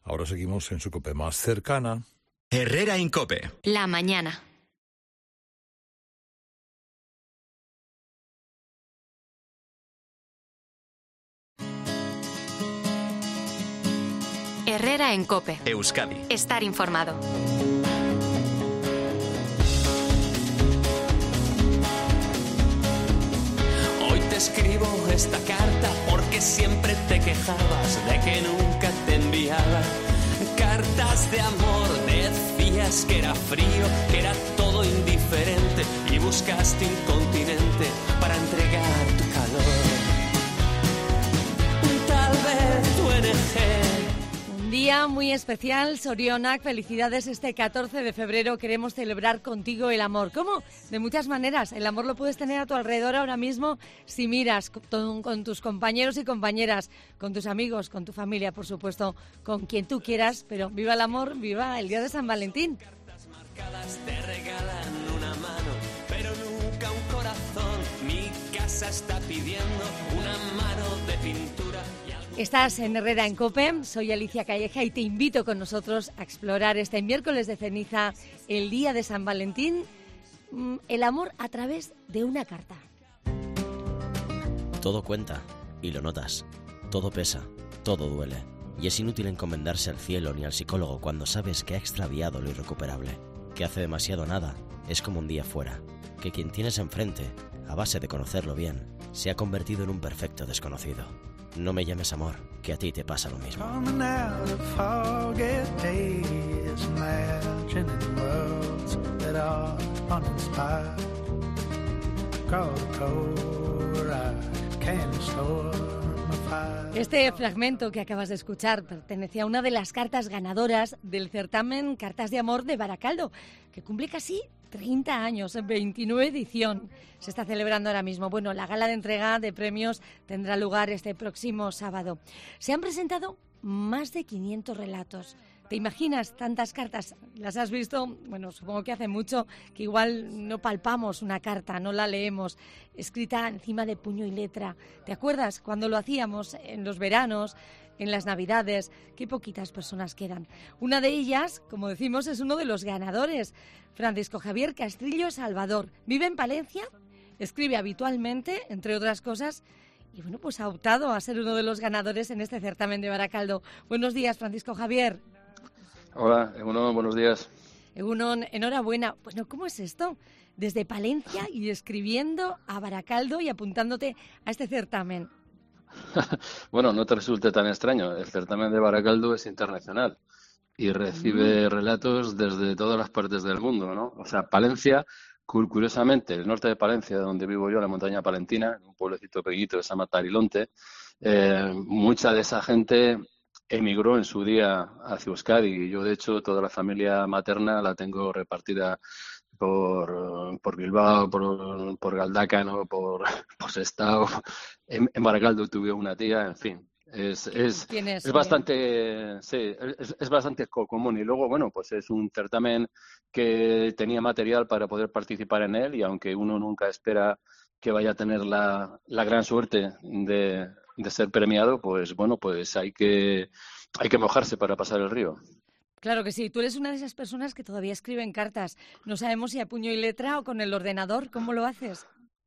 Ahora seguimos en su COPE más cercana. Herrera Incope. La mañana. Herrera en COPE. Euskadi. Estar informado. Hoy te escribo esta carta porque siempre te quejabas de que nunca te enviaba cartas de amor. Decías que era frío, que era todo indiferente y buscaste un continente para entregar tu calor. Tal vez tu ONG. Un día muy especial, Sorionak, felicidades. Este 14 de febrero queremos celebrar contigo el amor. ¿Cómo? De muchas maneras. El amor lo puedes tener a tu alrededor ahora mismo si miras con tus compañeros y compañeras, con tus amigos, con tu familia, por supuesto, con quien tú quieras. Pero viva el amor, viva el día de San Valentín. Cartas marcadas te regalan una mano, pero nunca un corazón. Mi casa está pidiendo una mano de pintura. Estás en Herrera en COPE, soy Alicia Calleja y te invito con nosotros a explorar este miércoles de ceniza, el día de San Valentín, el amor a través de una carta. Todo cuenta, y lo notas. Todo pesa, todo duele. Y es inútil encomendarse al cielo ni al psicólogo cuando sabes que ha extraviado lo irrecuperable. Que hace demasiado nada, es como un día fuera. Que quien tienes enfrente, a base de conocerlo bien, se ha convertido en un perfecto desconocido. No me llames amor, que a ti te pasa lo mismo. Este fragmento que acabas de escuchar pertenece a una de las cartas ganadoras del certamen Cartas de Amor de Baracaldo, que cumple casi 30 años, 29 edición. Se está celebrando ahora mismo. Bueno, la gala de entrega de premios tendrá lugar este próximo sábado. Se han presentado más de 500 relatos. ¿Te imaginas tantas cartas? ¿Las has visto? Bueno, supongo que hace mucho que igual no palpamos una carta, no la leemos, escrita encima de puño y letra. ¿Te acuerdas cuando lo hacíamos en los veranos, en las Navidades? Qué poquitas personas quedan. Una de ellas, como decimos, es uno de los ganadores, Francisco Javier Castrillo Salvador. Vive en Palencia, escribe habitualmente, entre otras cosas, y bueno, pues ha optado a ser uno de los ganadores en este certamen de Baracaldo. Buenos días, Francisco Javier. Hola, Egunon, buenos días. Egunon, enhorabuena. Bueno, ¿cómo es esto? Desde Palencia y escribiendo a Baracaldo y apuntándote a este certamen. Bueno, no te resulte tan extraño. El certamen de Baracaldo es internacional y recibe relatos desde todas las partes del mundo, ¿no? O sea, Palencia, curiosamente, el norte de Palencia, donde vivo yo, la montaña palentina, en un pueblecito pequeñito que se llama Tarilonte, mucha de esa gente emigró en su día hacia Euskadi y yo, de hecho, toda la familia materna la tengo repartida por Bilbao, por Galdacano, por Sestao. En Baracaldo tuve una tía, en fin. Es bastante, sí, es bastante común. Y luego, bueno, pues es un certamen que tenía material para poder participar en él y aunque uno nunca espera que vaya a tener la gran suerte de ser premiado, pues bueno, pues hay que mojarse para pasar el río. Claro que sí. Tú eres una de esas personas que todavía escriben cartas. No sabemos si a puño y letra o con el ordenador. ¿Cómo lo haces?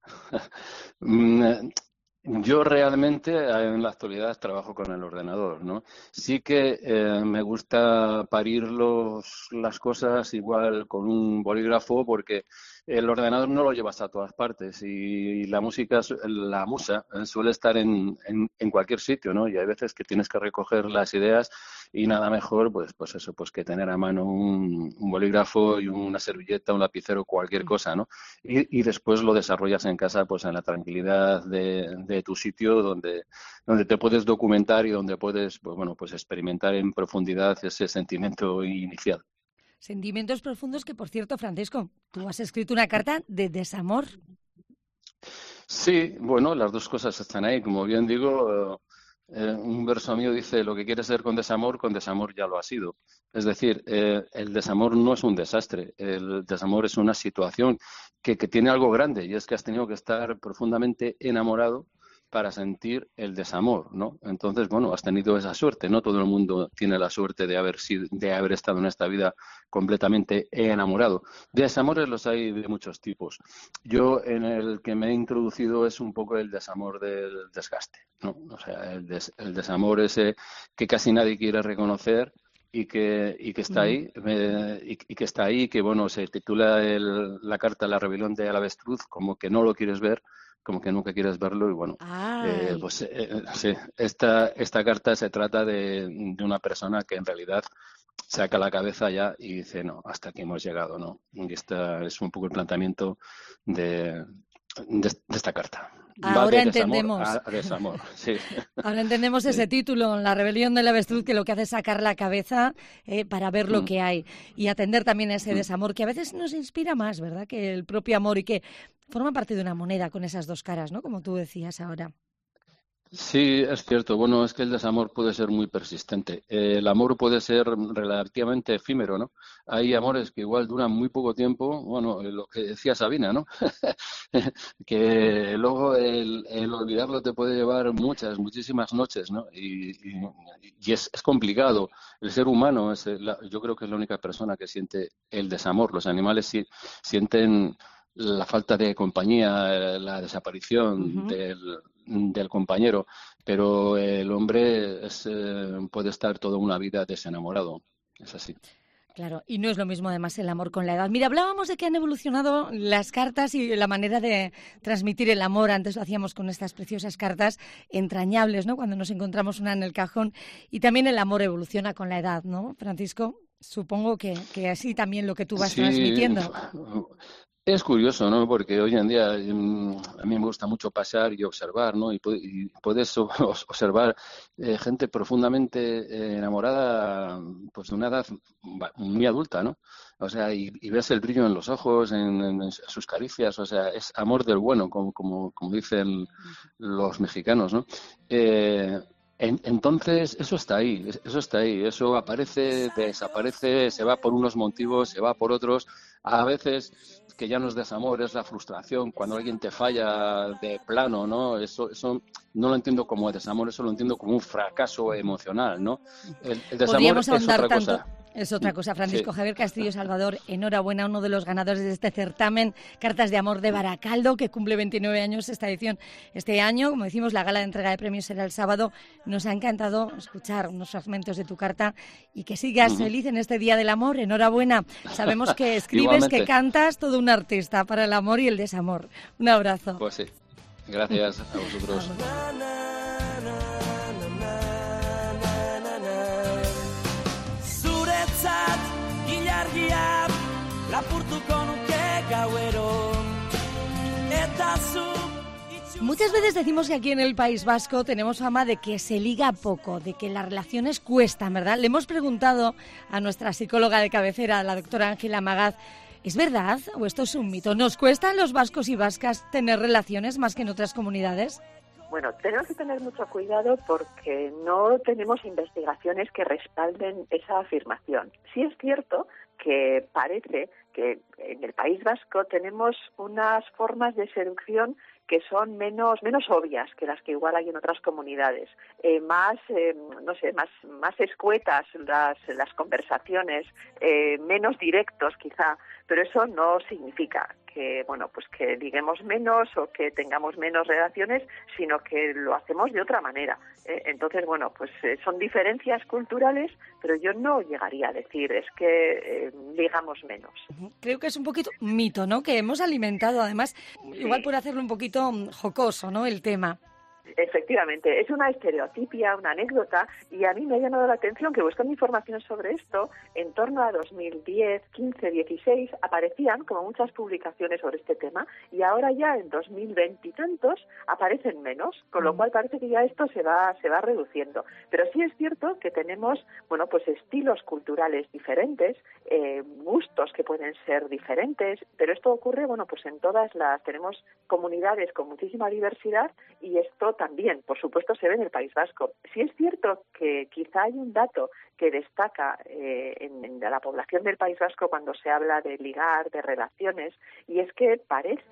Yo realmente en la actualidad trabajo con el ordenador, ¿no? Sí que me gusta parir las cosas igual con un bolígrafo porque el ordenador no lo llevas a todas partes y la musa suele estar en cualquier sitio, ¿no? Y hay veces que tienes que recoger las ideas y nada mejor, pues eso, pues que tener a mano un bolígrafo y una servilleta, un lapicero, cualquier cosa, ¿no? Y después lo desarrollas en casa, pues en la tranquilidad de tu sitio donde te puedes documentar y donde puedes, pues bueno, pues experimentar en profundidad ese sentimiento inicial. Sentimientos profundos que, por cierto, Francisco, tú has escrito una carta de desamor. Sí, bueno, las dos cosas están ahí. Como bien digo, un verso mío dice, lo que quieres ser con desamor ya lo ha sido. Es decir, el desamor no es un desastre. El desamor es una situación que tiene algo grande y es que has tenido que estar profundamente enamorado para sentir el desamor, ¿no? Entonces, bueno, has tenido esa suerte, no todo el mundo tiene la suerte de haber estado en esta vida completamente enamorado. Desamores los hay de muchos tipos. Yo en el que me he introducido es un poco el desamor del desgaste, ¿no? O sea, el desamor ese que casi nadie quiere reconocer y que está ahí, y que está ahí, que bueno, se titula la carta La rebelión de la avestruz, como que no lo quieres ver, como que nunca quieres verlo, y bueno, sí, esta carta se trata de una persona que en realidad saca la cabeza ya y dice, no, hasta aquí hemos llegado, ¿no? Y este es un poco el planteamiento de esta carta. Ahora entendemos. A desamor, sí. Ahora entendemos ese título, La rebelión de la avestruz, que lo que hace es sacar la cabeza para ver lo que hay y atender también a ese desamor que a veces nos inspira más, ¿verdad?, que el propio amor, y que forma parte de una moneda con esas dos caras, ¿no?, como tú decías ahora. Sí, es cierto. Bueno, es que el desamor puede ser muy persistente. El amor puede ser relativamente efímero, ¿no? Hay amores que igual duran muy poco tiempo. Bueno, lo que decía Sabina, ¿no? Que luego el olvidarlo te puede llevar muchísimas noches, ¿no? Y es complicado. El ser humano yo creo que es la única persona que siente el desamor. Los animales sí sienten la falta de compañía, la desaparición del compañero, pero el hombre puede estar toda una vida desenamorado, es así. Claro, y no es lo mismo además el amor con la edad. Mira, hablábamos de que han evolucionado las cartas y la manera de transmitir el amor. Antes lo hacíamos con estas preciosas cartas entrañables, ¿no?, cuando nos encontramos una en el cajón. Y también el amor evoluciona con la edad, ¿no, Francisco? Supongo que así también lo que tú vas transmitiendo. Es curioso, ¿no? Porque hoy en día a mí me gusta mucho pasar y observar, ¿no? Y puedes observar gente profundamente enamorada, pues de una edad muy adulta, ¿no? O sea, y ves el brillo en los ojos, en sus caricias, o sea, es amor del bueno, como dicen los mexicanos, ¿no? Entonces, eso está ahí, eso aparece, desaparece, se va por unos motivos, se va por otros, a veces que ya no es desamor, es la frustración, cuando alguien te falla de plano, ¿no? Eso no lo entiendo como desamor, eso lo entiendo como un fracaso emocional, ¿no? El desamor es otra cosa. Es otra cosa. Francisco Sí. Javier Castillo Salvador, enhorabuena, uno de los ganadores de este certamen, Cartas de Amor de Baracaldo, que cumple 29 años esta edición este año. Como decimos, la gala de entrega de premios será el sábado. Nos ha encantado escuchar unos fragmentos de tu carta y que sigas feliz en este Día del Amor. Enhorabuena. Sabemos que escribes, Igualmente. que cantas, todo un artista para el amor y el desamor. Un abrazo. Pues sí. Gracias a vosotros. Muchas veces decimos que aquí en el País Vasco tenemos fama de que se liga poco, de que las relaciones cuestan, ¿verdad? Le hemos preguntado a nuestra psicóloga de cabecera, la doctora Ángela Magaz, ¿es verdad o esto es un mito? ¿Nos cuesta a los vascos y vascas tener relaciones más que en otras comunidades? Bueno, tenemos que tener mucho cuidado porque no tenemos investigaciones que respalden esa afirmación. Sí es cierto que parece que en el País Vasco tenemos unas formas de seducción que son menos obvias que las que igual hay en otras comunidades, más escuetas las conversaciones, menos directos quizá, pero eso no significa que que liguemos menos o que tengamos menos relaciones, sino que lo hacemos de otra manera. Entonces, son diferencias culturales, pero yo no llegaría a decir es que ligamos menos. Creo que es un poquito mito, ¿no?, que hemos alimentado, además, igual por hacerlo un poquito jocoso, ¿no?, el tema. Efectivamente, es una estereotipia, una anécdota, y a mí me ha llamado la atención que buscando información sobre esto, en torno a 2010, 15, 16, aparecían como muchas publicaciones sobre este tema, y ahora ya en 2020 y tantos aparecen menos, con lo cual parece que ya esto se va reduciendo. Pero sí es cierto que tenemos, estilos culturales diferentes, gustos que pueden ser diferentes, pero esto ocurre, tenemos comunidades con muchísima diversidad, y esto también, por supuesto, se ve en el País Vasco. Sí es cierto que quizá hay un dato que destaca en la población del País Vasco cuando se habla de ligar, de relaciones, y es que parece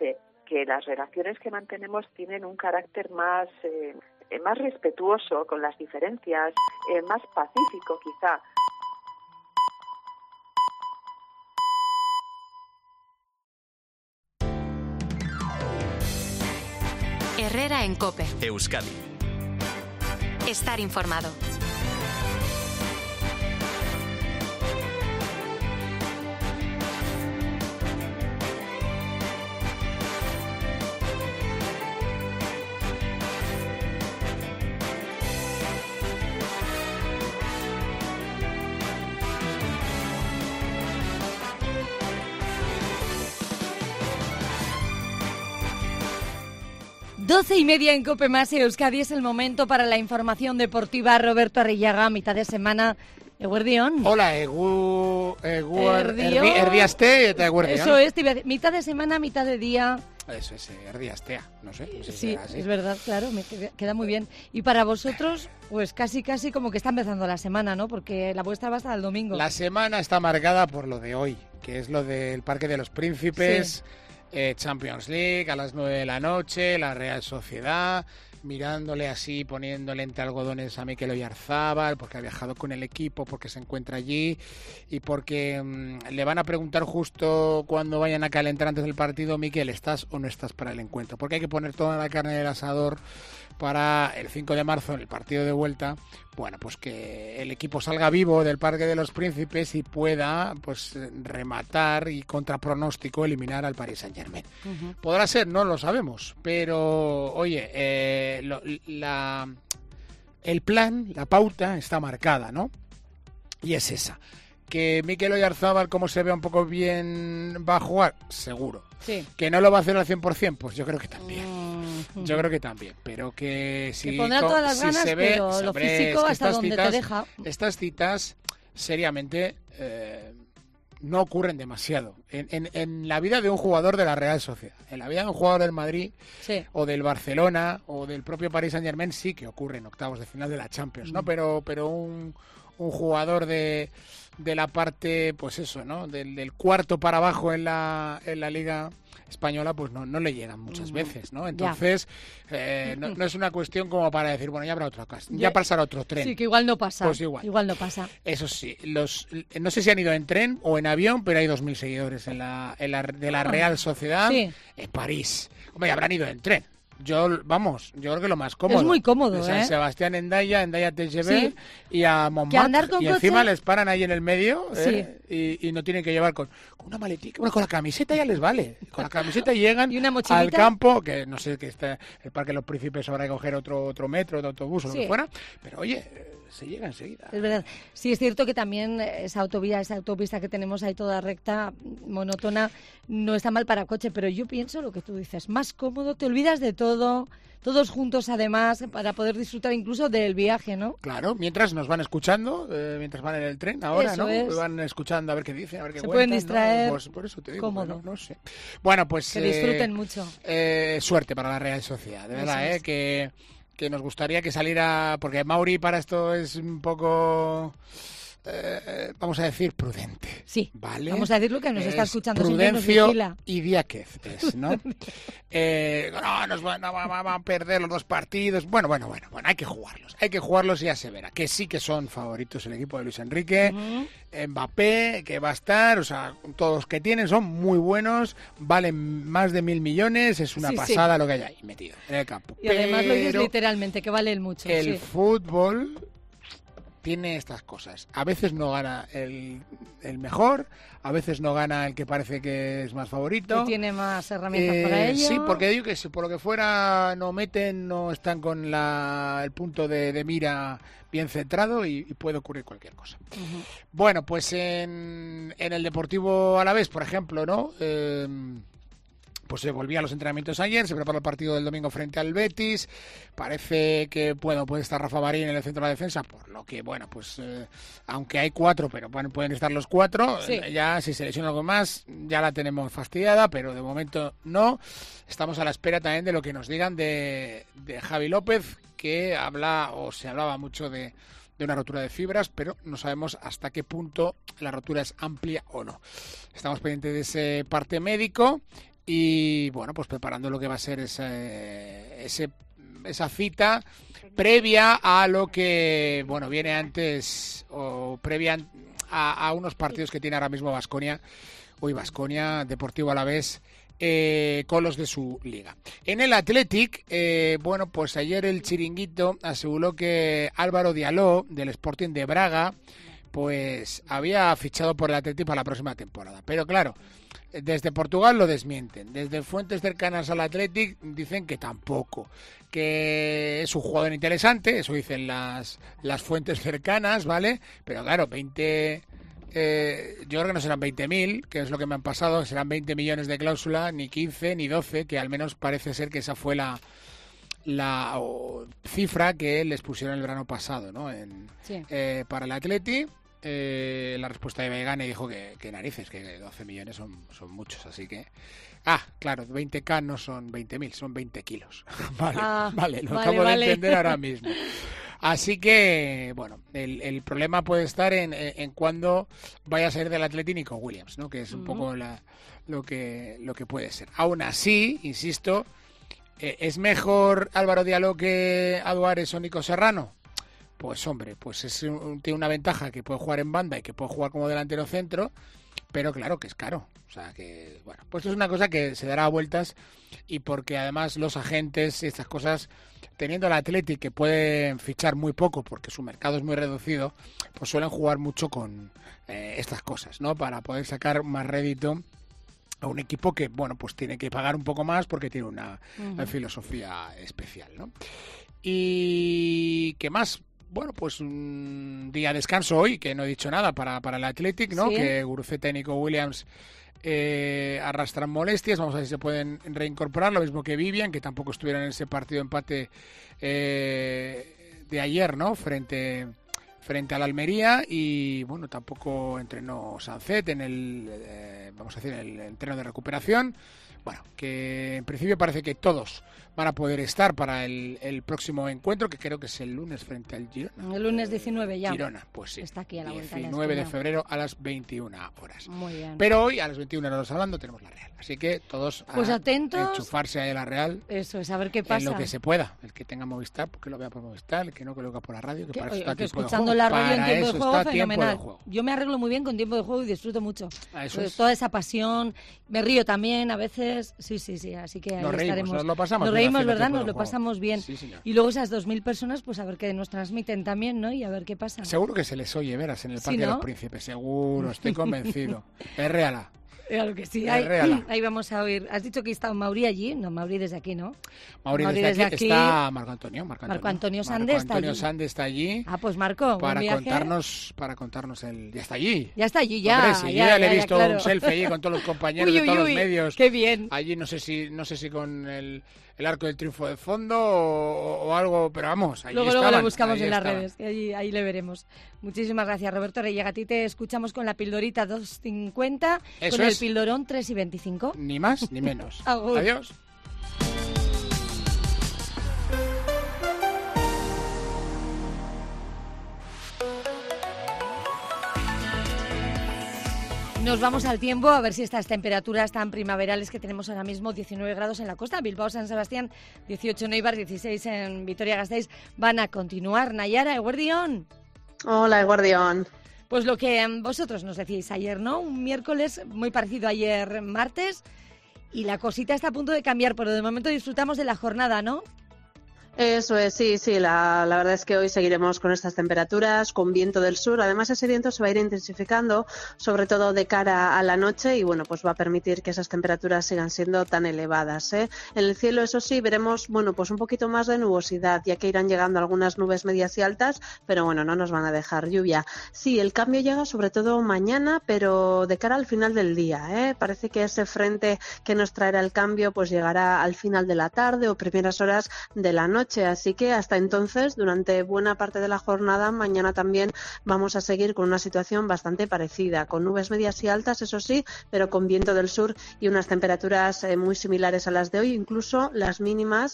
que las relaciones que mantenemos tienen un carácter más respetuoso con las diferencias, más pacífico quizá. Herrera en COPE. Euskadi. Estar informado. Doce y media en COPE más Euskadi. Es el momento para la información deportiva. Roberto Arrillaga, mitad de semana. Eguerdión. Hola, erdiaste eta eguerdión. Eso es, mitad de semana, mitad de día. Eso es, erdiastea, no sé. No sé sí, así. Es verdad, claro, me queda muy bien. Y para vosotros, pues casi como que está empezando la semana, ¿no? Porque la vuestra va hasta el domingo. La semana está marcada por lo de hoy, que es lo del Parque de los Príncipes. Sí. Champions League a las 9 de la noche, la Real Sociedad, mirándole así, poniéndole entre algodones a Mikel Oyarzábal, porque ha viajado con el equipo, porque se encuentra allí y porque le van a preguntar justo cuando vayan a calentar antes del partido: Mikel, ¿estás o no estás para el encuentro? Porque hay que poner toda la carne del asador para el 5 de marzo, en el partido de vuelta, bueno, pues que el equipo salga vivo del Parque de los Príncipes y pueda pues rematar y contra pronóstico eliminar al Paris Saint-Germain. Uh-huh. Podrá ser, no lo sabemos, pero oye, el plan, la pauta está marcada, ¿no? Y es esa. Que Mikel Oyarzábal, como se ve un poco bien, va a jugar, seguro. Sí. Que no lo va a hacer al 100%, pues yo creo que también. Yo creo que también, pero que si, que pondrá todas las ganas, se ve, pero lo físico hasta donde te deja. Estas citas, seriamente, no ocurren demasiado en la vida de un jugador de la Real Sociedad. En la vida de un jugador del Madrid, sí, o del Barcelona o del propio Paris Saint-Germain sí que ocurre en octavos de final de la Champions, ¿no? Pero un jugador de la parte, pues eso, ¿no? Del cuarto para abajo en la Liga Española, pues no le llegan muchas veces, ¿no? Entonces, no es una cuestión como para decir, bueno, ya habrá otro caso, ya pasará otro tren. Sí, que igual no pasa. Pues igual no pasa. Eso sí, no sé si han ido en tren o en avión, pero hay 2.000 seguidores de la Real Sociedad, sí, en París. Hombre, habrán ido en tren. Yo creo que lo más cómodo. Es muy cómodo, de San Sebastián Endaya TGV, sí, y a Montmartre, y encima coche les paran ahí en el medio, sí, y no tienen que llevar con una maletita. Bueno, con la camiseta ya les vale. Con la camiseta llegan al campo, que no sé, que está el Parque de los Príncipes, habrá que coger otro metro, otro autobús o lo que fuera, pero oye, se llega enseguida. Es verdad. Sí, es cierto que también esa autopista que tenemos ahí toda recta, monótona, no está mal para coche, pero yo pienso lo que tú dices, más cómodo, te olvidas de todo, todos juntos además, para poder disfrutar incluso del viaje, ¿no? Claro, mientras nos van escuchando, mientras van en el tren ahora, eso, ¿no? Van escuchando a ver qué dicen, a ver qué cuentan. Se pueden distraer, ¿no? Pues por eso te digo, cómodo. Bueno, no sé. Bueno, pues que disfruten mucho. Suerte para la Real Sociedad, de verdad, que nos gustaría que saliera, porque Mauri para esto es un poco, vamos a decir, prudente. Sí, ¿vale? Vamos a decir lo que nos está escuchando. Prudencio y Diáquez es, ¿no? Nos van a perder los dos partidos. Bueno, hay que jugarlos y ya se verá. Que sí que son favoritos el equipo de Luis Enrique. Uh-huh. Mbappé, que va a estar, o sea, todos los que tienen son muy buenos, valen más de 1.000 millones, es una pasada lo que hay ahí metido en el campo. Y además lo dices literalmente, que vale mucho. El fútbol tiene estas cosas. A veces no gana el mejor, a veces no gana el que parece que es más favorito. Y tiene más herramientas para ello. Sí, porque digo que si por lo que fuera no meten, no están con el punto de mira bien centrado y puede ocurrir cualquier cosa. Uh-huh. Bueno, pues en el Deportivo Alavés, por ejemplo, ¿no? Pues se volvía a los entrenamientos ayer, se preparó el partido del domingo frente al Betis, parece que puede estar Rafa Marín en el centro de la defensa, por lo que, bueno, pues aunque hay 4, pero pueden estar los 4, sí, ya si se lesiona algo más, ya la tenemos fastidiada, pero de momento no. Estamos a la espera también de lo que nos digan de Javi López, que se hablaba mucho de una rotura de fibras, pero no sabemos hasta qué punto la rotura es amplia o no. Estamos pendientes de ese parte médico y bueno, pues preparando lo que va a ser esa cita previa a lo que bueno viene antes o previa a unos partidos que tiene ahora mismo Baskonia, Deportivo Alavés, con los de su liga. En el Athletic, bueno, pues ayer el Chiringuito aseguró que Álvaro Diallo, del Sporting de Braga, pues había fichado por el Athletic para la próxima temporada. Pero claro, desde Portugal lo desmienten. Desde fuentes cercanas al Athletic dicen que tampoco. Que es un jugador interesante, eso dicen las fuentes cercanas, ¿vale? Pero claro, 20... yo creo que no serán 20.000, que es lo que me han pasado, serán 20 millones de cláusula, ni 15 ni 12, que al menos parece ser que esa fue la cifra que les pusieron el verano pasado, ¿no? Para el Atleti. La respuesta de Vegane dijo que narices, que 12 millones son muchos, así que... claro, 20.000 no son 20.000, son 20 kilos. Vale, lo acabo de entender ahora mismo. Así que, bueno, el problema puede estar en cuándo vaya a salir del Atleti Nico Williams, ¿no? Que es un poco lo que puede ser. Aún así, insisto, ¿es mejor Álvaro Diallo que Aduares o Nico Serrano? Pues hombre, pues tiene una ventaja que puede jugar en banda y que puede jugar como delantero centro, pero claro que es caro. O sea que, bueno, pues es una cosa que se dará vueltas y porque además los agentes y estas cosas, teniendo el Athletic que pueden fichar muy poco porque su mercado es muy reducido, pues suelen jugar mucho con estas cosas, ¿no? Para poder sacar más rédito a un equipo que, bueno, pues tiene que pagar un poco más porque tiene una filosofía especial, ¿no? Y ¿qué más? Bueno, pues un día de descanso hoy, que no he dicho nada para el Athletic, ¿no? ¿Sí? Que Guruceta y Nico Williams arrastran molestias, vamos a ver si se pueden reincorporar, lo mismo que Vivian, que tampoco estuvieron en ese partido empate de ayer, ¿no? Frente a la Almería, y bueno, tampoco entrenó Sancet en el entreno de recuperación. Bueno, que en principio parece que todos van a poder estar para el próximo encuentro, que creo que es el lunes frente al Girona. El lunes 19 ya. Girona, pues sí. Está aquí a la vuelta. 19 de febrero a las 21 horas. Muy bien. Pero hoy a las 21 horas hablando tenemos la Real. Así que todos atentos. Enchufarse a la Real. Eso es, a ver qué pasa. En lo que se pueda. El que tenga Movistar, pues que lo vea por Movistar. El que no, que lo vea por la radio. Que para eso está escuchando la radio en tiempo de juego, fenomenal. Yo me arreglo muy bien con tiempo de juego y disfruto mucho. Pues toda esa pasión. Me río también a veces. Sí. Así que ahí estaremos. Nos lo pasamos nos reímos, ¿verdad? Nos lo pasamos bien. Sí, señor. Y luego esas 2.000 personas, pues a ver qué nos transmiten también, ¿no? Y a ver qué pasa. Seguro que se les oye, verás, en el Parque de los Príncipes. Seguro, estoy convencido. Es real. Claro que sí. Ahí vamos a oír. ¿Has dicho que está Mauri allí? No, Mauri desde aquí, ¿no? Mauri desde aquí está Marco Antonio. Marco Antonio Sande está allí. Sande está allí. Pues Marco, para contarnos ya está allí. Ya está allí, Hombre, sí, yo ya le he visto un selfie allí con todos los compañeros de todos los medios. Qué bien. Allí no sé si con el Arco del Triunfo de fondo o algo, pero vamos, allí luego lo buscamos en las redes, ahí le veremos. Muchísimas gracias, Roberto Reyega. A ti te escuchamos con la pildorita 2.50, con el pildorón 3.25. Ni más ni menos. Adiós. Nos vamos al tiempo, a ver si estas temperaturas tan primaverales que tenemos ahora mismo, 19 grados en la costa, Bilbao, San Sebastián, 18 en Eibar, 16 en Vitoria-Gasteiz, van a continuar. Nayara, Eguardión. Hola, Eguardión. Pues lo que vosotros nos decíais ayer, ¿no? Un miércoles muy parecido a ayer martes, y la cosita está a punto de cambiar, pero de momento disfrutamos de la jornada, ¿no? Eso es, sí, la verdad es que hoy seguiremos con estas temperaturas, con viento del sur. Además, ese viento se va a ir intensificando, sobre todo de cara a la noche, y bueno, pues va a permitir que esas temperaturas sigan siendo tan elevadas, ¿eh? En el cielo, eso sí, veremos, bueno, pues un poquito más de nubosidad, ya que irán llegando algunas nubes medias y altas, pero bueno, no nos van a dejar lluvia. Sí, el cambio llega sobre todo mañana, pero de cara al final del día, ¿eh? Parece que ese frente que nos traerá el cambio, pues llegará al final de la tarde o primeras horas de la noche. noche. Así que hasta entonces, durante buena parte de la jornada, mañana también vamos a seguir con una situación bastante parecida, con nubes medias y altas, eso sí, pero con viento del sur y unas temperaturas muy similares a las de hoy. Incluso las mínimas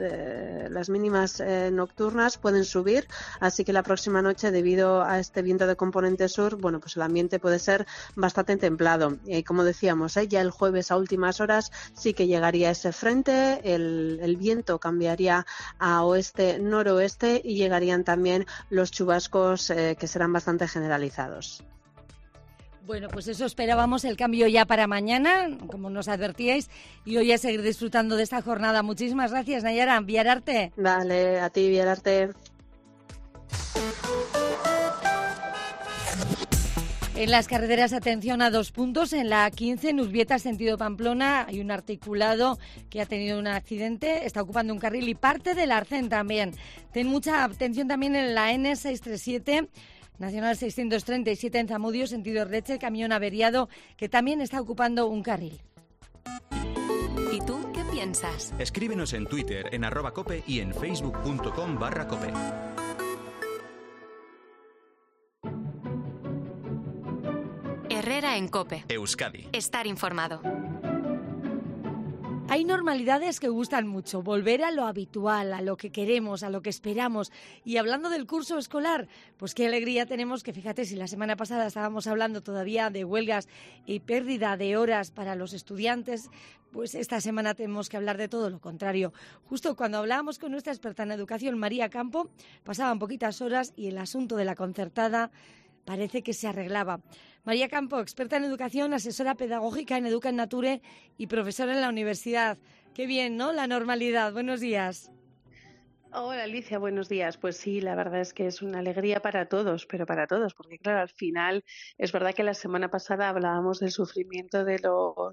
nocturnas pueden subir, así que la próxima noche, debido a este viento de componente sur, bueno, pues el ambiente puede ser bastante templado. Y como decíamos, ya el jueves a últimas horas sí que llegaría ese frente, el viento cambiaría a oeste-noroeste y llegarían también los chubascos que serán bastante generalizados. Bueno, pues eso esperábamos, el cambio ya para mañana, como nos advertíais, y hoy a seguir disfrutando de esta jornada. Muchísimas gracias, Nayara. Viararte. Vale, a ti, Viararte. En las carreteras, atención a 2 puntos. En la 15, en Urbieta, sentido Pamplona, hay un articulado que ha tenido un accidente, está ocupando un carril, y parte del Arcén también. Ten mucha atención también en la N637, Nacional 637 en Zamudio, sentido Erleche, camión averiado que también está ocupando un carril. ¿Y tú qué piensas? Escríbenos en Twitter, en @cope y en facebook.com/cope. Herrera en COPE. Euskadi. Estar informado. Hay normalidades que gustan mucho, volver a lo habitual, a lo que queremos, a lo que esperamos. Y hablando del curso escolar, pues qué alegría tenemos que, fíjate, si la semana pasada estábamos hablando todavía de huelgas y pérdida de horas para los estudiantes, pues esta semana tenemos que hablar de todo lo contrario. Justo cuando hablábamos con nuestra experta en educación, María Campo, pasaban poquitas horas y el asunto de la concertada parece que se arreglaba. María Campo, experta en educación, asesora pedagógica en Educa en Nature y profesora en la universidad. Qué bien, ¿no? La normalidad. Buenos días. Hola Alicia, buenos días. Pues sí, la verdad es que es una alegría para todos, pero para todos, porque claro, al final es verdad que la semana pasada hablábamos del sufrimiento de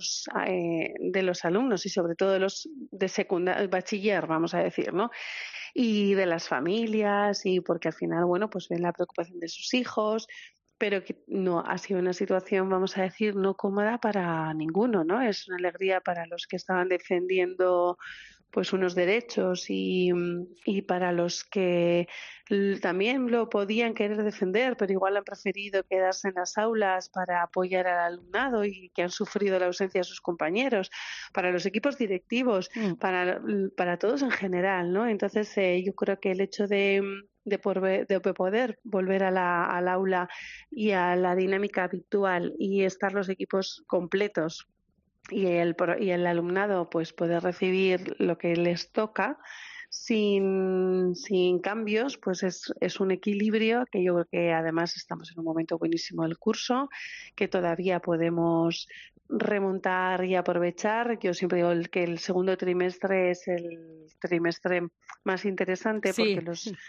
los alumnos y sobre todo de los de secundaria, bachiller, vamos a decir, ¿no? Y de las familias, y porque al final, bueno, pues ven la preocupación de sus hijos, pero que no ha sido una situación, vamos a decir, no cómoda para ninguno, ¿no? Es una alegría para los que estaban defendiendo pues unos derechos y para los que también lo podían querer defender, pero igual han preferido quedarse en las aulas para apoyar al alumnado y que han sufrido la ausencia de sus compañeros, para los equipos directivos, para todos en general, ¿no? Entonces yo creo que el hecho de poder volver al aula y a la dinámica habitual y estar los equipos completos y el alumnado pues poder recibir lo que les toca sin cambios, pues es un equilibrio que yo creo que además estamos en un momento buenísimo del curso, que todavía podemos remontar y aprovechar. Yo siempre digo que el segundo trimestre es el trimestre más interesante porque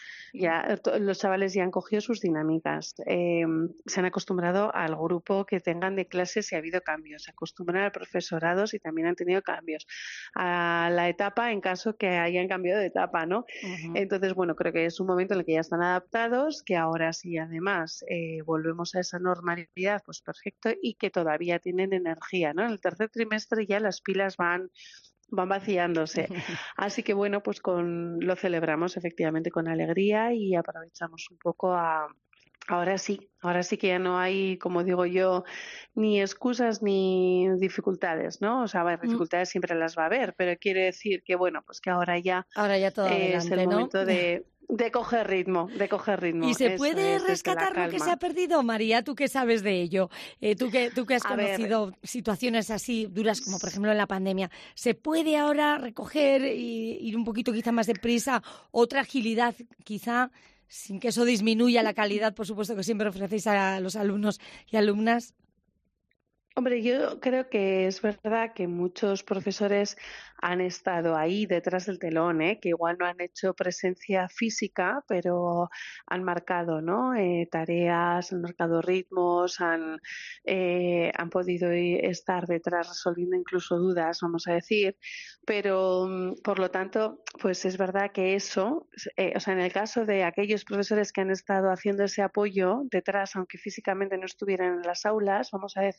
los chavales ya han cogido sus dinámicas, se han acostumbrado al grupo que tengan de clases si ha habido cambios, se acostumbran al profesorado si también han tenido cambios, a la etapa en caso que hayan cambiado de etapa, ¿no? Uh-huh. Entonces, bueno, creo que es un momento en el que ya están adaptados, que ahora sí además volvemos a esa normalidad, pues perfecto, y que todavía tienen energía, ¿no? En el tercer trimestre ya las pilas van vaciándose. Así que bueno, pues lo celebramos efectivamente con alegría y aprovechamos un poco ahora sí que ya no hay, como digo yo, ni excusas ni dificultades, ¿no? O sea, dificultades siempre las va a haber, pero quiere decir que bueno, pues que ahora ya todo es adelante, el ¿no? momento de coger ritmo. ¿Y se puede rescatar lo que se ha perdido, María? ¿Tú qué sabes de ello? Tú que has conocido situaciones así duras como por ejemplo en la pandemia, ¿se puede ahora recoger y ir un poquito quizá más deprisa, otra agilidad quizá, sin que eso disminuya la calidad, por supuesto, que siempre ofrecéis a los alumnos y alumnas? Hombre, yo creo que es verdad que muchos profesores han estado ahí detrás del telón, que igual no han hecho presencia física, pero han marcado, ¿no? Tareas, han marcado ritmos, han podido estar detrás resolviendo incluso dudas, vamos a decir, pero por lo tanto, pues es verdad que eso, o sea, en el caso de aquellos profesores que han estado haciendo ese apoyo detrás, aunque físicamente no estuvieran en las aulas, vamos a decir,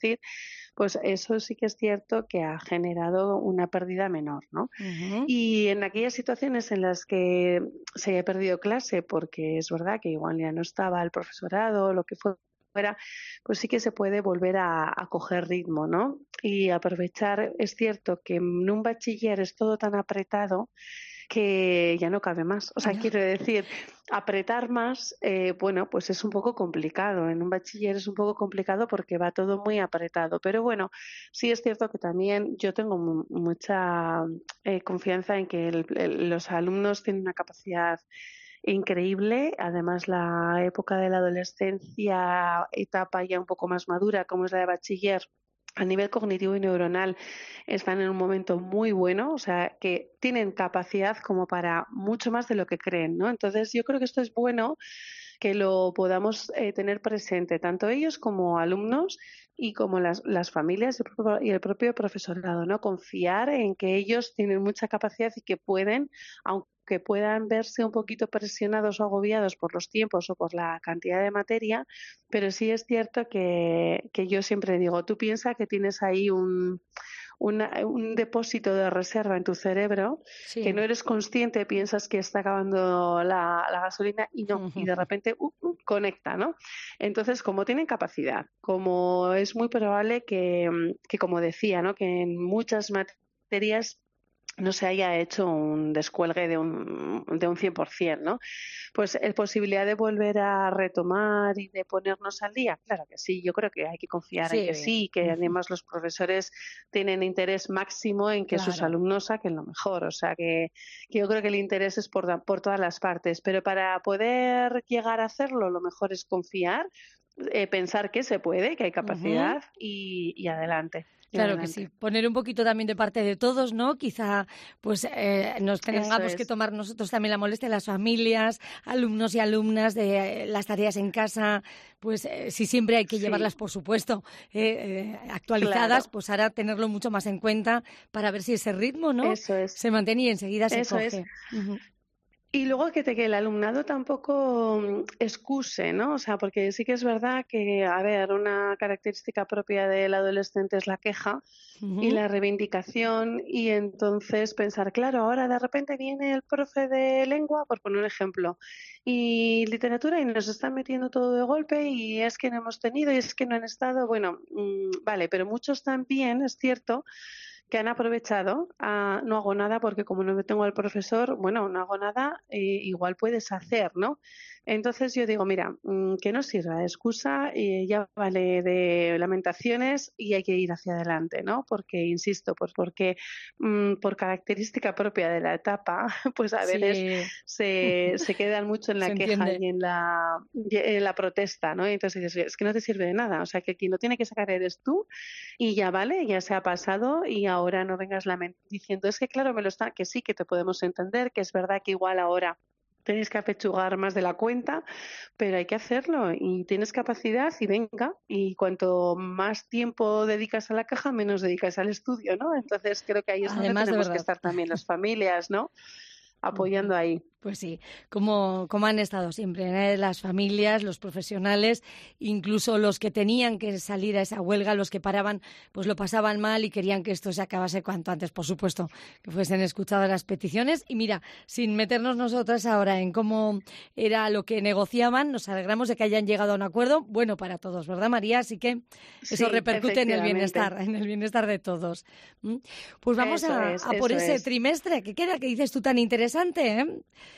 pues eso sí que es cierto que ha generado una pérdida menor, ¿no? Y en aquellas situaciones en las que se haya perdido clase, porque es verdad que igual ya no estaba el profesorado, lo que fuera, pues sí que se puede volver a coger ritmo, ¿no? Y aprovechar, es cierto que en un bachiller es todo tan apretado que ya no cabe más. O sea, quiero decir, apretar más, bueno, pues es un poco complicado. En un bachiller es un poco complicado porque va todo muy apretado. Pero bueno, sí es cierto que también yo tengo mucha confianza en que los alumnos tienen una capacidad increíble. Además, la época de la adolescencia, etapa ya un poco más madura, como es la de bachiller, a nivel cognitivo y neuronal están en un momento muy bueno, o sea, que tienen capacidad como para mucho más de lo que creen, ¿no? Entonces, yo creo que esto es bueno que lo podamos tener presente, tanto ellos como alumnos y como las familias y el propio profesorado, ¿no? Confiar en que ellos tienen mucha capacidad y que pueden, aunque puedan verse un poquito presionados o agobiados por los tiempos o por la cantidad de materia, pero sí es cierto que yo siempre digo, tú piensas que tienes ahí un depósito de reserva en tu cerebro, que no eres consciente, piensas que está acabando la gasolina y no, y de repente conecta, ¿no? Entonces, como tienen capacidad, como es muy probable que como decía, ¿no? Que en muchas materias no se haya hecho un descuelgue de un 100%, ¿no? Pues es posibilidad de volver a retomar y de ponernos al día. Claro que sí, yo creo que hay que confiar en que sí, que además los profesores tienen interés máximo en que sus alumnos saquen lo mejor. O sea, que yo creo que el interés es por todas las partes. Pero para poder llegar a hacerlo, lo mejor es confiar, pensar que se puede, que hay capacidad y adelante. Claro que sí, poner un poquito también de parte de todos, ¿no? Quizá pues nos tengamos que tomar nosotros también la molestia de las familias, alumnos y alumnas, de las tareas en casa, pues si siempre hay que llevarlas, por supuesto, actualizadas, pues ahora tenerlo mucho más en cuenta para ver si ese ritmo, ¿no? Se mantiene y enseguida se coge. Y luego que el alumnado tampoco excuse, ¿no? O sea, porque sí que es verdad que, a ver, una característica propia del adolescente es la queja y la reivindicación, y entonces pensar, claro, ahora de repente viene el profe de lengua, por poner un ejemplo, y literatura, y nos están metiendo todo de golpe, y es que no hemos tenido, y es que no han estado, bueno, vale, pero muchos también, es cierto, que han aprovechado no hago nada porque como no tengo al profesor, bueno, no hago nada, igual puedes hacer, ¿no? Entonces yo digo, mira, que no sirva de excusa, ya vale de lamentaciones y hay que ir hacia adelante, ¿no? Porque, insisto, pues porque por característica propia de la etapa, pues a veces se quedan mucho en la queja y en la protesta, ¿no? Y entonces dices, es que no te sirve de nada, o sea, que quien lo tiene que sacar eres tú y ya vale, ya se ha pasado y ahora no vengas diciendo, es que claro, que sí, que te podemos entender, que es verdad que igual ahora tenéis que apechugar más de la cuenta, pero hay que hacerlo y tienes capacidad y venga, y cuanto más tiempo dedicas a la caja, menos dedicas al estudio, ¿no? Entonces creo que ahí es donde tenemos que estar también las familias, ¿no? Apoyando ahí. Pues sí, como han estado siempre, las familias, los profesionales, incluso los que tenían que salir a esa huelga, los que paraban, pues lo pasaban mal y querían que esto se acabase cuanto antes, por supuesto, que fuesen escuchadas las peticiones. Y mira, sin meternos nosotras ahora en cómo era lo que negociaban, nos alegramos de que hayan llegado a un acuerdo bueno para todos, ¿verdad, María? Así que eso repercute en el bienestar de todos. Pues vamos a por ese trimestre que queda, que dices tú tan interesante, ¿eh?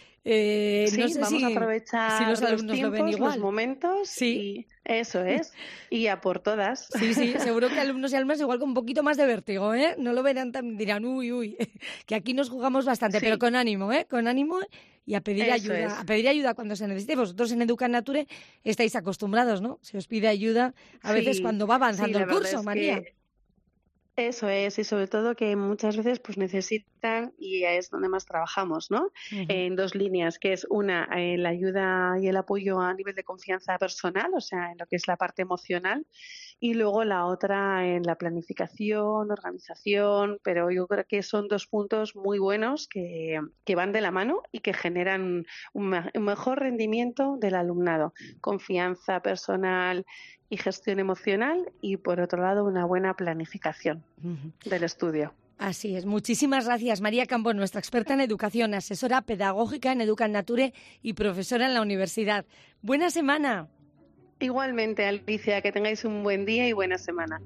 Sí, no sé vamos a aprovechar si los alumnos tiempos, lo ven igual. los momentos, y eso es, y a por todas. Sí, seguro que alumnos y alumnas igual con un poquito más de vértigo, ¿eh? No lo verán tan, dirán, uy, que aquí nos jugamos bastante, pero con ánimo, con ánimo y a pedir ayuda, a pedir ayuda cuando se necesite. Vosotros en Educa Nature estáis acostumbrados, ¿no? Se os pide ayuda a veces cuando va avanzando el curso, María. Eso es, y sobre todo que muchas veces pues necesitan, y es donde más trabajamos, ¿no? En dos líneas, que es una, la ayuda y el apoyo a nivel de confianza personal, o sea, en lo que es la parte emocional, y luego la otra en la planificación, organización, pero yo creo que son dos puntos muy buenos que van de la mano y que generan un mejor rendimiento del alumnado, confianza personal y gestión emocional y, por otro lado, una buena planificación del estudio. Así es. Muchísimas gracias, María Cambón, nuestra experta en educación, asesora pedagógica en Educa Nature y profesora en la universidad. Buena semana. Igualmente, Alicia, que tengáis un buen día y buena semana.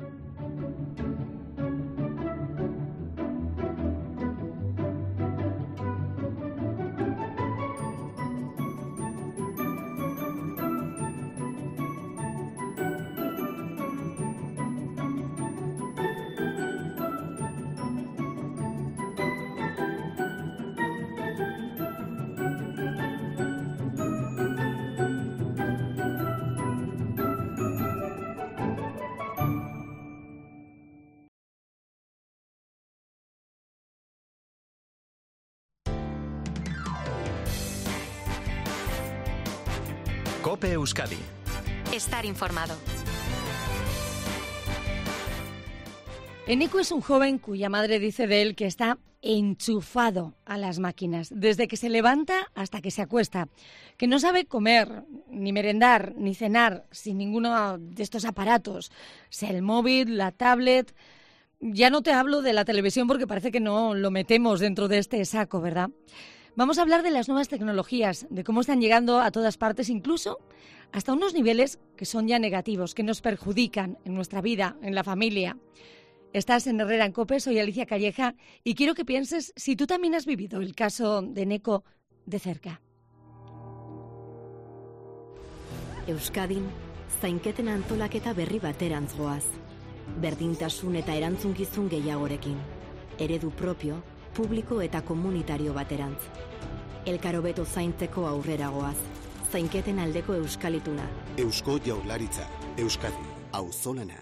COPE Euskadi. Estar informado. Eneko es un joven cuya madre dice de él que está enchufado a las máquinas, desde que se levanta hasta que se acuesta, que no sabe comer, ni merendar, ni cenar sin ninguno de estos aparatos, sea el móvil, la tablet. Ya no te hablo de la televisión porque parece que no lo metemos dentro de este saco, ¿verdad? Vamos a hablar de las nuevas tecnologías, de cómo están llegando a todas partes, incluso hasta unos niveles que son ya negativos, que nos perjudican en nuestra vida, en la familia. Estás en Herrera en COPE, soy Alicia Calleja y quiero que pienses si tú también has vivido el caso de Eneko de cerca. Euskadin, zainketen antolaketa berri baterantz goaz. Berdintasun eta erantzukizun gehiagorekin. Eredu propio, publiko eta komunitario baterantz. Elkar hobeto zaintzeko aurrera goaz. Zainketen aldeko euskalituna. Eusko Jaurlaritza, Euskadi, auzolana.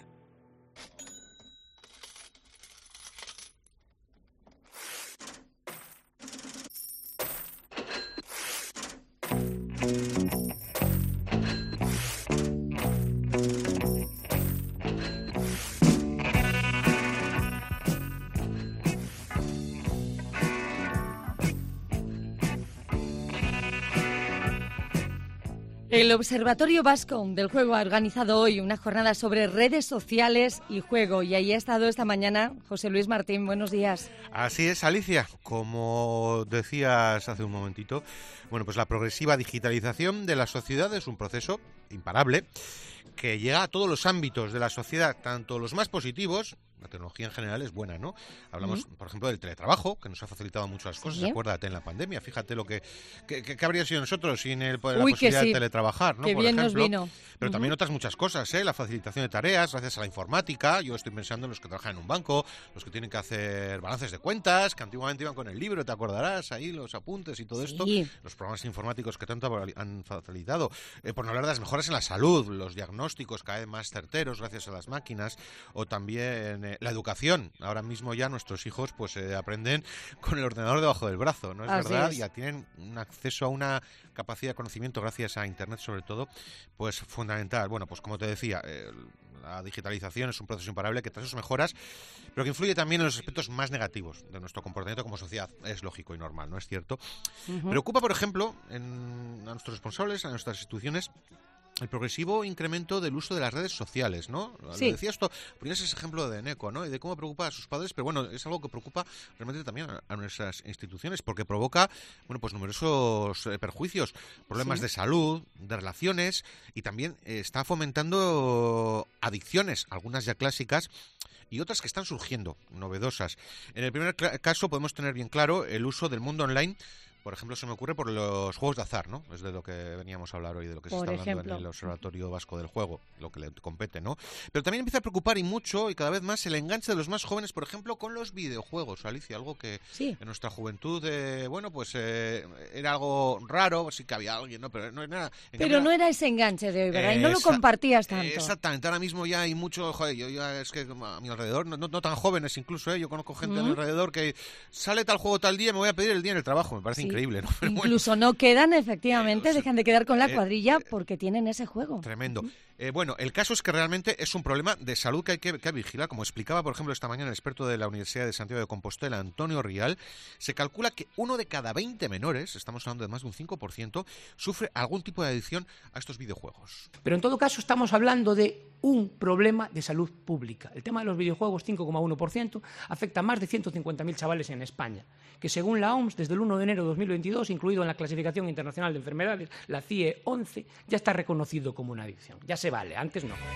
El Observatorio Vasco del Juego ha organizado hoy una jornada sobre redes sociales y juego. Y ahí ha estado esta mañana José Luis Martín. Buenos días. Así es, Alicia. Como decías hace un momentito, bueno, pues la progresiva digitalización de la sociedad es un proceso imparable que llega a todos los ámbitos de la sociedad, tanto los más positivos. La tecnología en general es buena, ¿no? Hablamos, por ejemplo, del teletrabajo, que nos ha facilitado muchas cosas. ¿Sí? Acuérdate, en la pandemia, fíjate lo que habría sido nosotros sin la posibilidad de teletrabajar, ¿no? Qué bien nos vino. Pero también otras muchas cosas, ¿eh? La facilitación de tareas gracias a la informática. Yo estoy pensando en los que trabajan en un banco, los que tienen que hacer balances de cuentas, que antiguamente iban con el libro, te acordarás, ahí los apuntes y todo esto. Los programas informáticos que tanto han facilitado. Por no hablar de las mejoras en la salud, los diagnósticos cada vez más certeros gracias a las máquinas, o también la educación. Ahora mismo ya nuestros hijos pues aprenden con el ordenador debajo del brazo, ¿no es verdad? Ya tienen un acceso a una capacidad de conocimiento gracias a Internet sobre todo, pues fundamental. Bueno, pues como te decía, la digitalización es un proceso imparable que trae sus mejoras, pero que influye también en los aspectos más negativos de nuestro comportamiento como sociedad. Es lógico y normal, ¿no es cierto? Preocupa, por ejemplo, a nuestros responsables, a nuestras instituciones, el progresivo incremento del uso de las redes sociales, ¿no? Sí. Lo decía esto, ponías ese ejemplo de Eneko, ¿no? Y de cómo preocupa a sus padres, pero bueno, es algo que preocupa realmente también a nuestras instituciones, porque provoca, bueno, pues numerosos perjuicios, problemas de salud, de relaciones, y también está fomentando adicciones, algunas ya clásicas, y otras que están surgiendo, novedosas. En el primer caso podemos tener bien claro el uso del mundo online. Por ejemplo, se me ocurre por los juegos de azar, ¿no? Es de lo que veníamos a hablar hoy, de lo que se está hablando en el Observatorio Vasco del Juego, lo que le compete, ¿no? Pero también empieza a preocupar y mucho, y cada vez más, el enganche de los más jóvenes, por ejemplo, con los videojuegos, Alicia, algo que en nuestra juventud, bueno, pues era algo raro, sí que había alguien, ¿no? Pero no era... Pero no era ese enganche de hoy, ¿verdad? Y no lo compartías tanto. Exactamente, ahora mismo ya hay mucho, joder, yo ya es que a mi alrededor, no tan jóvenes incluso, yo conozco gente a mi alrededor que sale tal juego tal día, me voy a pedir el día en el trabajo, me parece increíble, ¿no? Pero incluso no quedan, efectivamente, dejan de quedar con la cuadrilla porque tienen ese juego. Tremendo. Bueno, el caso es que realmente es un problema de salud que hay que vigilar. Como explicaba, por ejemplo, esta mañana el experto de la Universidad de Santiago de Compostela, Antonio Rial, se calcula que 1 de cada 20 menores, estamos hablando de más de un 5%, sufre algún tipo de adicción a estos videojuegos. Pero en todo caso estamos hablando de un problema de salud pública. El tema de los videojuegos, 5,1%, afecta a más de 150.000 chavales en España, que según la OMS, desde el 1 de enero de 2022, incluido en la Clasificación Internacional de Enfermedades, la CIE 11, ya está reconocido como una adicción. Ya se vale, antes no.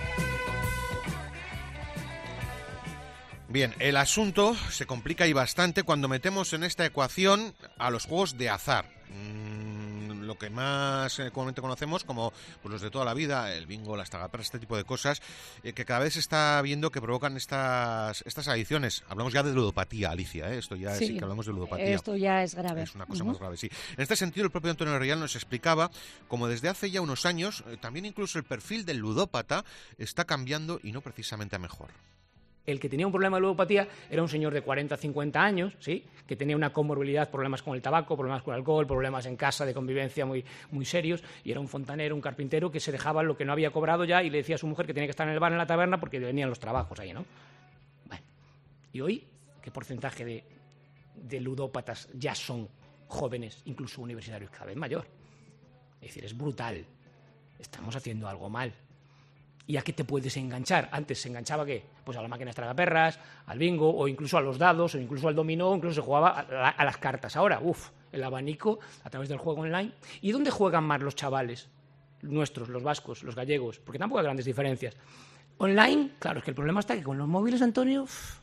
Bien, el asunto se complica y bastante cuando metemos en esta ecuación a los juegos de azar. Lo que más comúnmente conocemos como pues, los de toda la vida, el bingo, las tragaperras, este tipo de cosas, que cada vez se está viendo que provocan estas adicciones. Hablamos ya de ludopatía, Alicia, ¿eh? Esto ya sí que hablamos de ludopatía. Esto ya es grave. Es una cosa más grave, sí. En este sentido, el propio Antonio Rial nos explicaba cómo desde hace ya unos años, también incluso el perfil del ludópata está cambiando y no precisamente a mejor. El que tenía un problema de ludopatía era un señor de 40, 50 años, ¿sí? Que tenía una comorbilidad, problemas con el tabaco, problemas con el alcohol, problemas en casa de convivencia muy, muy serios, y era un fontanero, un carpintero que se dejaba lo que no había cobrado ya y le decía a su mujer que tenía que estar en el bar, en la taberna, porque venían los trabajos ahí, ¿no? Bueno, y hoy, ¿qué porcentaje de ludópatas ya son jóvenes, incluso universitarios, cada vez mayor? Es decir, es brutal. Estamos haciendo algo mal. ¿Y a qué te puedes enganchar? Antes se enganchaba, ¿qué? Pues a las máquinas tragaperras, al bingo, o incluso a los dados, o incluso al dominó, incluso se jugaba a las cartas. Ahora, el abanico a través del juego online. ¿Y dónde juegan más los chavales? Nuestros, los vascos, los gallegos, porque tampoco hay grandes diferencias. Online, claro, es que el problema está que con los móviles, Antonio...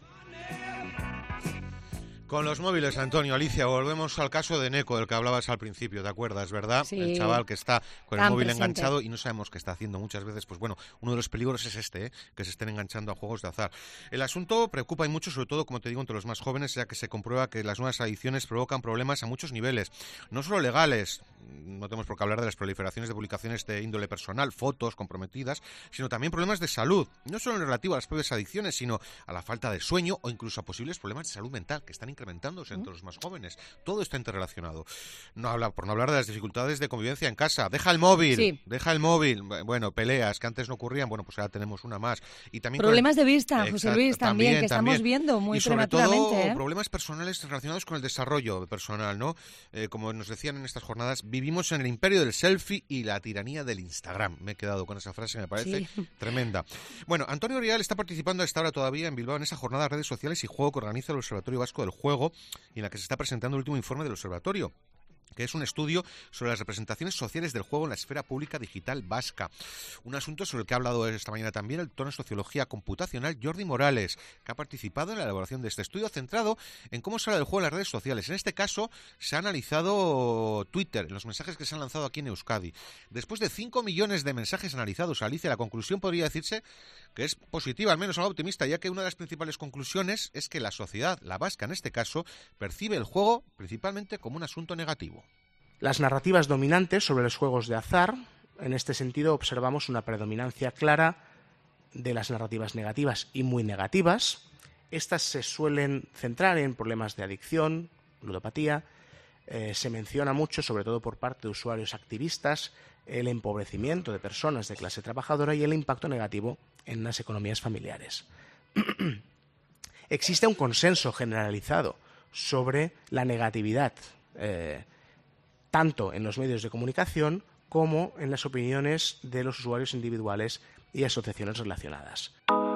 Con los móviles, Antonio, Alicia, volvemos al caso de Neko, del que hablabas al principio, ¿te acuerdas, verdad? Sí, el chaval que está con el móvil presente. enganchado y no sabemos qué está haciendo muchas veces. Pues bueno, uno de los peligros es que se estén enganchando a juegos de azar. El asunto preocupa y mucho, sobre todo, como te digo, entre los más jóvenes, ya que se comprueba que las nuevas adicciones provocan problemas a muchos niveles, no solo legales, no tenemos por qué hablar de las proliferaciones de publicaciones de índole personal, fotos comprometidas, sino también problemas de salud, no solo en relativo a las propias adicciones, sino a la falta de sueño o incluso a posibles problemas de salud mental que están incrementándose entre los más jóvenes. Todo está interrelacionado. Por no hablar de las dificultades de convivencia en casa. Deja el móvil, deja el móvil. Bueno, peleas que antes no ocurrían, bueno, pues ahora tenemos una más. Y también problemas de vista, José Luis, también, que estamos viendo muy prematuramente. Y sobre todo problemas personales relacionados con el desarrollo personal, ¿no? Como nos decían en estas jornadas, vivimos en el imperio del selfie y la tiranía del Instagram. Me he quedado con esa frase, me parece tremenda. Bueno, Antonio Rial está participando a esta hora todavía en Bilbao en esa jornada de redes sociales y juego que organiza el Observatorio Vasco del Juego, y en la que se está presentando el último informe del observatorio, que es un estudio sobre las representaciones sociales del juego en la esfera pública digital vasca. Un asunto sobre el que ha hablado esta mañana también el doctor en Sociología Computacional Jordi Morales, que ha participado en la elaboración de este estudio centrado en cómo se habla del juego en las redes sociales. En este caso, se ha analizado Twitter, en los mensajes que se han lanzado aquí en Euskadi. Después de 5 millones de mensajes analizados, Alicia, la conclusión podría decirse que es positiva, al menos algo optimista, ya que una de las principales conclusiones es que la sociedad, la vasca en este caso, percibe el juego principalmente como un asunto negativo. Las narrativas dominantes sobre los juegos de azar, en este sentido observamos una predominancia clara de las narrativas negativas y muy negativas. Estas se suelen centrar en problemas de adicción, ludopatía. Se menciona mucho, sobre todo por parte de usuarios activistas, el empobrecimiento de personas de clase trabajadora y el impacto negativo en las economías familiares. Existe un consenso generalizado sobre la negatividad, tanto en los medios de comunicación como en las opiniones de los usuarios individuales y asociaciones relacionadas.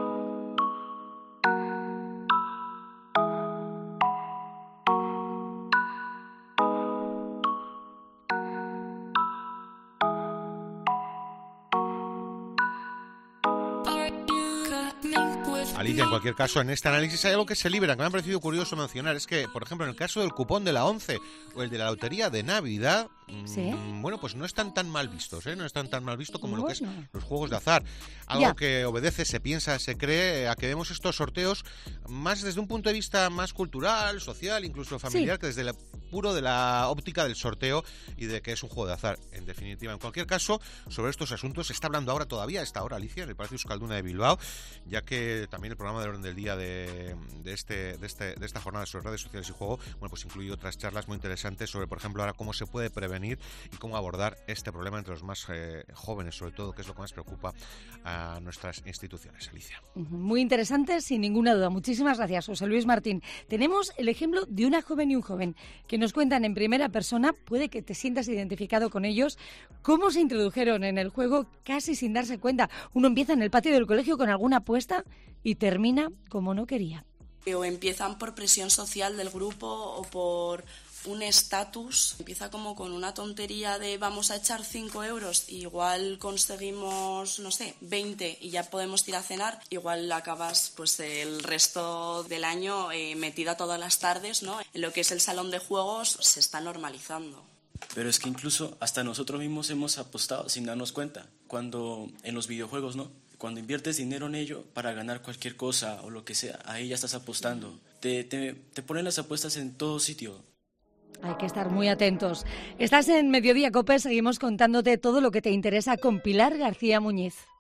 Alicia, en cualquier caso, en este análisis hay algo que se libera, que me ha parecido curioso mencionar. Es que, por ejemplo, en el caso del cupón de la 11 o el de la lotería de Navidad, bueno, pues no están tan mal vistos, ¿eh? No están tan mal vistos como lo que es los juegos de azar. Algo que obedece, se piensa, se cree a que vemos estos sorteos más desde un punto de vista más cultural, social, incluso familiar, que desde puro de la óptica del sorteo y de que es un juego de azar, en definitiva. En cualquier caso, sobre estos asuntos se está hablando ahora todavía, a esta hora, Alicia, en el Palacio Euskalduna de Bilbao, ya que también el programa de orden del día de esta jornada sobre redes sociales y juego, bueno, pues incluye otras charlas muy interesantes sobre, por ejemplo, ahora cómo se puede prevenir y cómo abordar este problema entre los más jóvenes, sobre todo, que es lo que más preocupa a nuestras instituciones. Alicia. Muy interesante, sin ninguna duda. Muchísimas gracias, José Luis Martín. Tenemos el ejemplo de una joven y un joven que nos cuentan en primera persona, puede que te sientas identificado con ellos, cómo se introdujeron en el juego casi sin darse cuenta. Uno empieza en el patio del colegio con alguna apuesta y termina como no quería. O empiezan por presión social del grupo o por un estatus. Empieza como con una tontería de vamos a echar 5 euros, igual conseguimos, no sé, 20 y ya podemos ir a cenar. Igual acabas pues el resto del año metida todas las tardes, ¿no? En lo que es el salón de juegos se está normalizando. Pero es que incluso hasta nosotros mismos hemos apostado sin darnos cuenta. Cuando en los videojuegos, ¿no? Cuando inviertes dinero en ello para ganar cualquier cosa o lo que sea, ahí ya estás apostando. Te ponen las apuestas en todo sitio. Hay que estar muy atentos. Estás en Mediodía COPE, seguimos contándote todo lo que te interesa con Pilar García Muñiz.